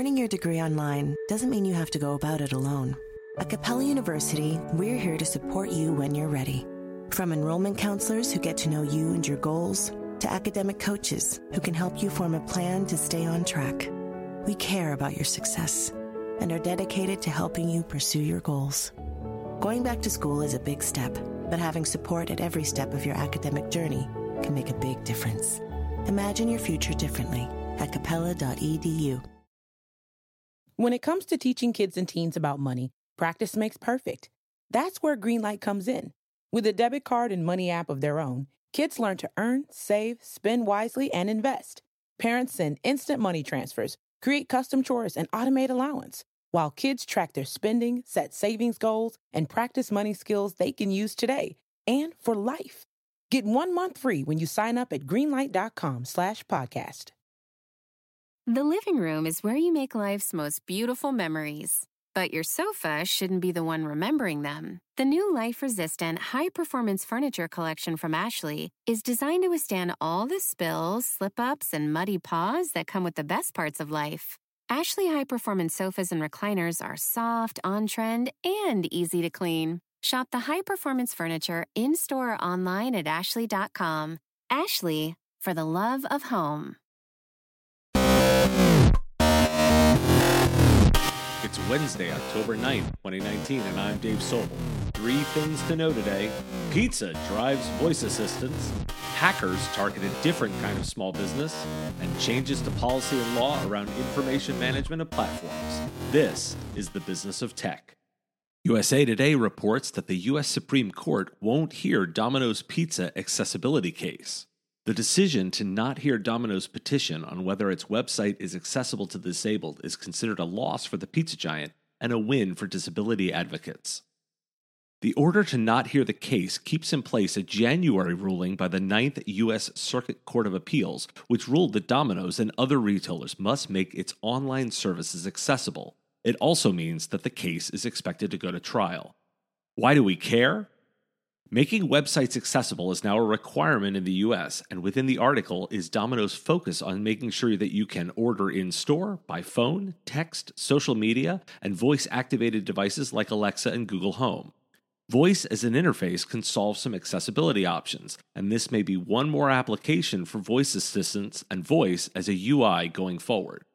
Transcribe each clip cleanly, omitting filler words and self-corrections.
Earning your degree online doesn't mean you have to go about it alone. At Capella University, we're here to support you when you're ready. From enrollment counselors who get to know you and your goals, to academic coaches who can help you form a plan to stay on track. We care about your success and are dedicated to helping you pursue your goals. Going back to school is a big step, but having support at every step of your academic journey can make a big difference. Imagine your future differently at capella.edu. When it comes to teaching kids and teens about money, practice makes perfect. That's where Greenlight comes in. With a debit card and money app of their own, kids learn to earn, save, spend wisely, and invest. Parents send instant money transfers, create custom chores, and automate allowance, while kids track their spending, set savings goals, and practice money skills they can use today and for life. Get 1 month free when you sign up at greenlight.com/podcast. The living room is where you make life's most beautiful memories. But your sofa shouldn't be the one remembering them. The new life-resistant, high-performance furniture collection from Ashley is designed to withstand all the spills, slip-ups, and muddy paws that come with the best parts of life. Ashley high-performance sofas and recliners are soft, on-trend, and easy to clean. Shop the high-performance furniture in-store or online at ashley.com. Ashley, for the love of home. It's Wednesday, October 9th, 2019, and I'm Dave Sobel. 3 things to know today. Pizza drives voice assistants. Hackers target a different kind of small business. And changes to policy and law around information management of platforms. This is the business of tech. USA Today reports that the U.S. Supreme Court won't hear Domino's Pizza accessibility case. The decision to not hear Domino's petition on whether its website is accessible to the disabled is considered a loss for the pizza giant and a win for disability advocates. The order to not hear the case keeps in place a January ruling by the 9th U.S. Circuit Court of Appeals, which ruled that Domino's and other retailers must make its online services accessible. It also means that the case is expected to go to trial. Why do we care? Making websites accessible is now a requirement in the U.S., and within the article is Domino's focus on making sure that you can order in-store, by phone, text, social media, and voice-activated devices like Alexa and Google Home. Voice as an interface can solve some accessibility options, and this may be one more application for voice assistants and voice as a UI going forward.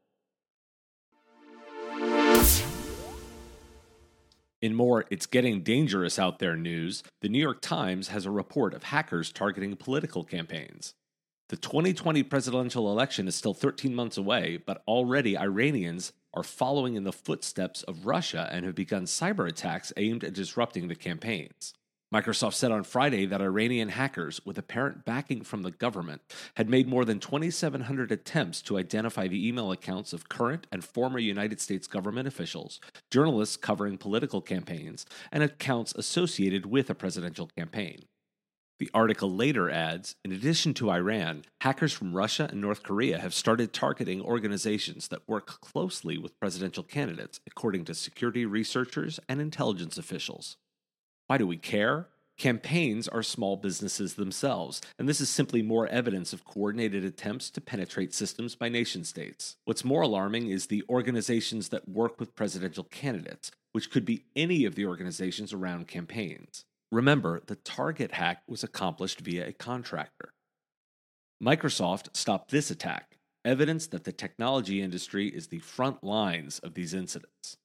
In more It's Getting Dangerous Out There news, the New York Times has a report of hackers targeting political campaigns. The 2020 presidential election is still 13 months away, but already Iranians are following in the footsteps of Russia and have begun cyber attacks aimed at disrupting the campaigns. Microsoft said on Friday that Iranian hackers, with apparent backing from the government, had made more than 2,700 attempts to identify the email accounts of current and former United States government officials, journalists covering political campaigns, and accounts associated with a presidential campaign. The article later adds, in addition to Iran, hackers from Russia and North Korea have started targeting organizations that work closely with presidential candidates, according to security researchers and intelligence officials. Why do we care? Campaigns are small businesses themselves, and this is simply more evidence of coordinated attempts to penetrate systems by nation-states. What's more alarming is the organizations that work with presidential candidates, which could be any of the organizations around campaigns. Remember, the Target hack was accomplished via a contractor. Microsoft stopped this attack, evidence that the technology industry is the front lines of these incidents.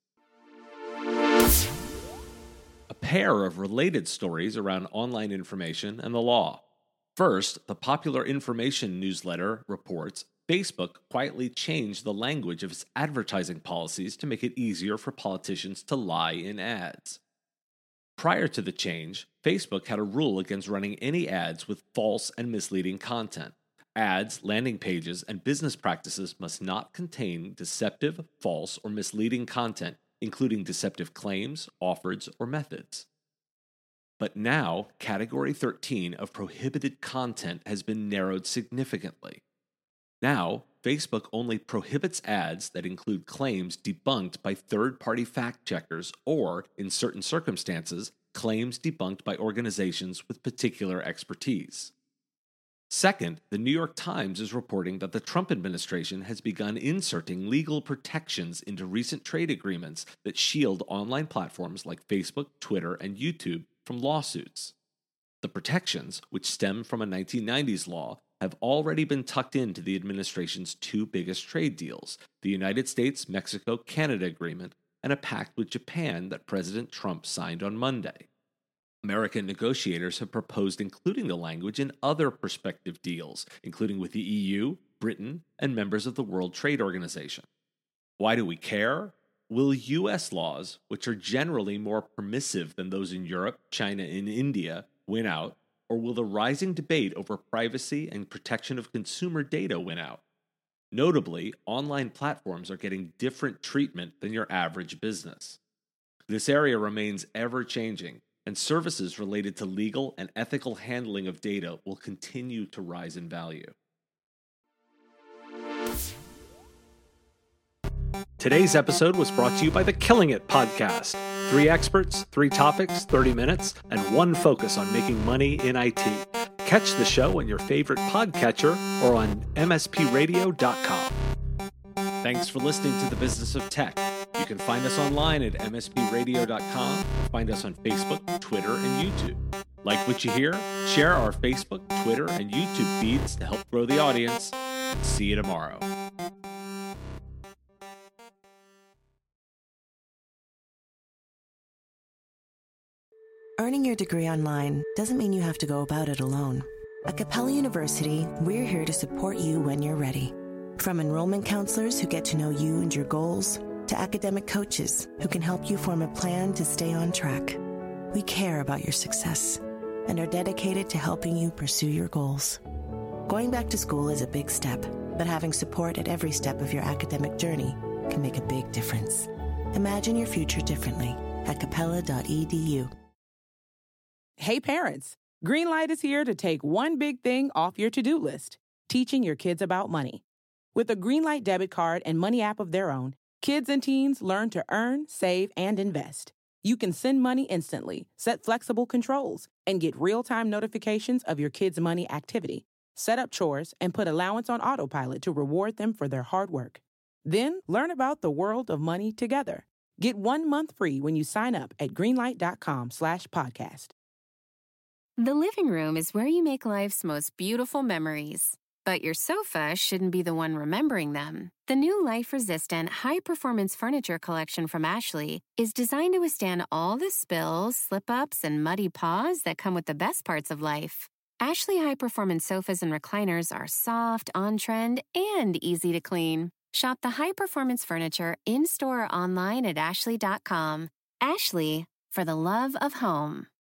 A pair of related stories around online information and the law. First, the popular information newsletter reports Facebook quietly changed the language of its advertising policies to make it easier for politicians to lie in ads. Prior to the change, Facebook had a rule against running any ads with false and misleading content. Ads, landing pages, and business practices must not contain deceptive, false, or misleading content, including deceptive claims, offers, or methods. But now, Category 13 of prohibited content has been narrowed significantly. Now, Facebook only prohibits ads that include claims debunked by third-party fact-checkers or, in certain circumstances, claims debunked by organizations with particular expertise. Second, the New York Times is reporting that the Trump administration has begun inserting legal protections into recent trade agreements that shield online platforms like Facebook, Twitter, and YouTube from lawsuits. The protections, which stem from a 1990s law, have already been tucked into the administration's two biggest trade deals, the United States-Mexico-Canada agreement and a pact with Japan that President Trump signed on Monday. American negotiators have proposed including the language in other prospective deals, including with the EU, Britain, and members of the World Trade Organization. Why do we care? Will U.S. laws, which are generally more permissive than those in Europe, China, and India, win out, or will the rising debate over privacy and protection of consumer data win out? Notably, online platforms are getting different treatment than your average business. This area remains ever-changing, and services related to legal and ethical handling of data will continue to rise in value. Today's episode was brought to you by the Killing It podcast. 3 experts, 3 topics, 30 minutes, and 1 focus on making money in IT. Catch the show on your favorite podcatcher or on mspradio.com. Thanks for listening to The Business of Tech. You can find us online at mspradio.com or find us on Facebook, Twitter, and YouTube. Like what you hear? Share our Facebook, Twitter, and YouTube feeds to help grow the audience. And see you tomorrow. Earning your degree online doesn't mean you have to go about it alone. At Capella University, we're here to support you when you're ready. From enrollment counselors who get to know you and your goals, to academic coaches who can help you form a plan to stay on track. We care about your success and are dedicated to helping you pursue your goals. Going back to school is a big step, but having support at every step of your academic journey can make a big difference. Imagine your future differently at capella.edu. Hey parents, Greenlight is here to take one big thing off your to-do list, teaching your kids about money. With a Greenlight debit card and money app of their own, kids and teens learn to earn, save, and invest. You can send money instantly, set flexible controls, and get real-time notifications of your kids' money activity. Set up chores and put allowance on autopilot to reward them for their hard work. Then learn about the world of money together. Get 1 month free when you sign up at greenlight.com/podcast. The living room is where you make life's most beautiful memories. But your sofa shouldn't be the one remembering them. The new life-resistant, high-performance furniture collection from Ashley is designed to withstand all the spills, slip-ups, and muddy paws that come with the best parts of life. Ashley high-performance sofas and recliners are soft, on-trend, and easy to clean. Shop the high-performance furniture in-store or online at ashley.com. Ashley, for the love of home.